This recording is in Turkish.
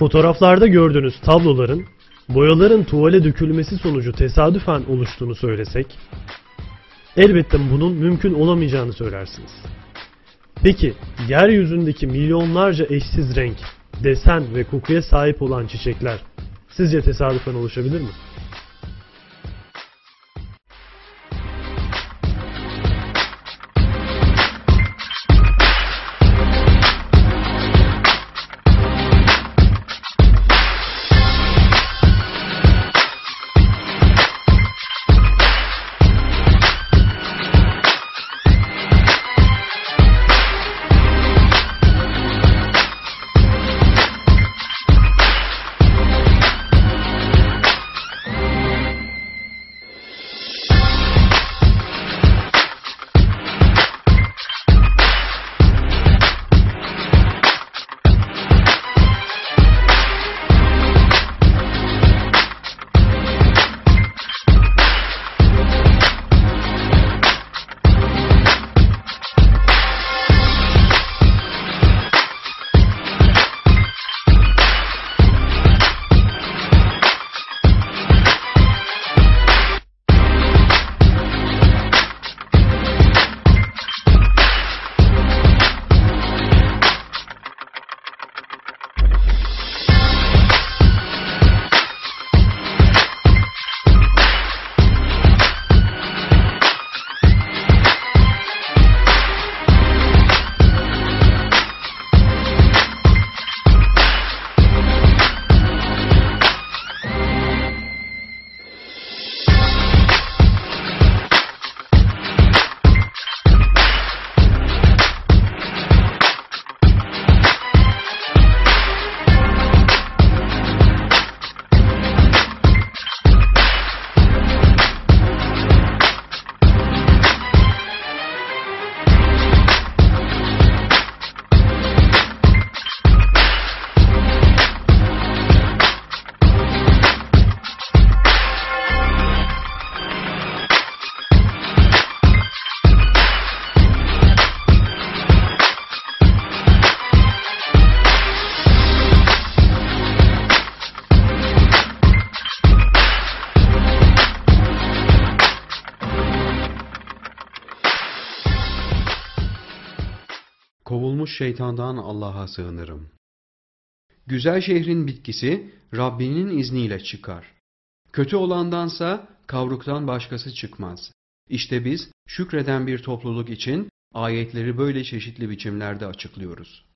Fotoğraflarda gördüğünüz tabloların boyaların tuvale dökülmesi sonucu tesadüfen oluştuğunu söylesek, elbette bunun mümkün olamayacağını söylersiniz. Peki, yeryüzündeki milyonlarca eşsiz renk, desen ve kokuya sahip olan çiçekler sizce tesadüfen oluşabilir mi? Kovulmuş şeytandan Allah'a sığınırım. Güzel şehrin bitkisi Rabbinin izniyle çıkar. Kötü olandansa kavruktan başkası çıkmaz. İşte biz şükreden bir topluluk için ayetleri böyle çeşitli biçimlerde açıklıyoruz.